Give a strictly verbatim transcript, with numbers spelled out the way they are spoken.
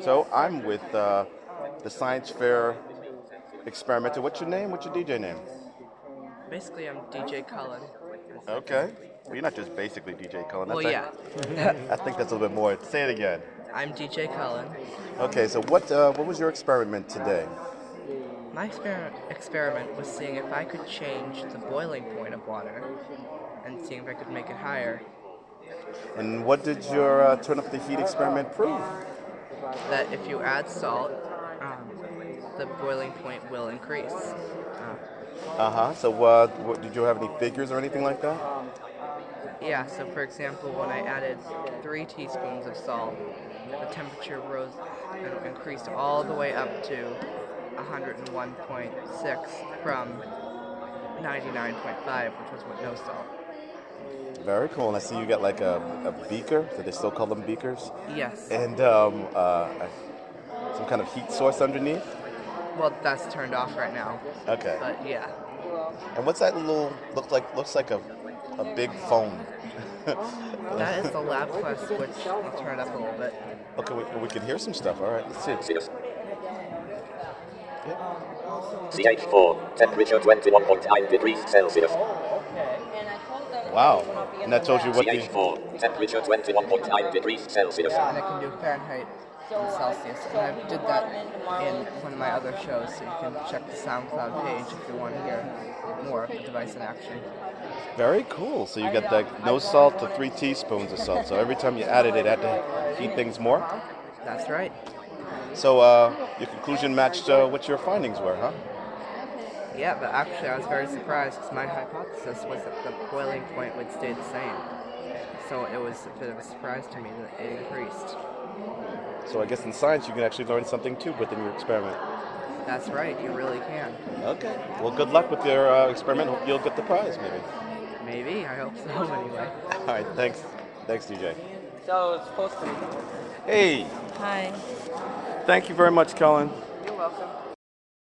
So I'm with uh, the Science Fair experimenter. What's your name? What's your D J name? Basically, I'm D J Cullen. Okay. Well, you're not just basically D J Cullen. Well, That's yeah. I think that's a little bit more. Say it again. I'm D J Cullen. Okay. So what uh, what was your experiment today? My exper- experiment was seeing if I could change the boiling point of water and seeing if I could make it higher. And what did your uh, turn up the heat experiment prove? That if you add salt, um, the boiling point will increase. Uh, Uh huh. So uh, what, did you have any figures or anything like that? yeah, so for example, when I added three teaspoons of salt, the temperature rose and increased all the way up to one hundred one point six from ninety-nine point five, which was with no salt. Very cool. And I see you got like a, a beaker. Do they still call them beakers? Yes. And um, uh, some kind of heat source underneath? Well, that's turned off right now. Okay. But yeah. And what's that little look like? Looks like a a big phone. That is the lab quest switch. I'll turn it up a little bit. Okay, we, we can hear some stuff. All right, let's see. C H four, temperature twenty-one point nine degrees Celsius. Wow. And that tells you what C H four, temperature twenty-one point nine degrees Celsius. And I can do Fahrenheit and Celsius. And I did that in one of my other shows, so you can check the SoundCloud page if you want to hear more of the device in action. Very cool. So you got like no salt to three teaspoons of salt. So every time you added it, it had to heat things more. That's right. So uh, your conclusion matched uh, what your findings were, huh? Yeah, but actually I was very surprised because my hypothesis was that the boiling point would stay the same. So it was a bit of a surprise to me that it increased. So I guess in science you can actually learn something too within your experiment. That's right, you really can. Okay. Well, good luck with your uh, experiment. Hope you'll get the prize, maybe. Maybe, I hope so anyway. All right, thanks. Thanks, D J. So it's supposed to be. Hey. Hi. Thank you very much, Colin. You're welcome.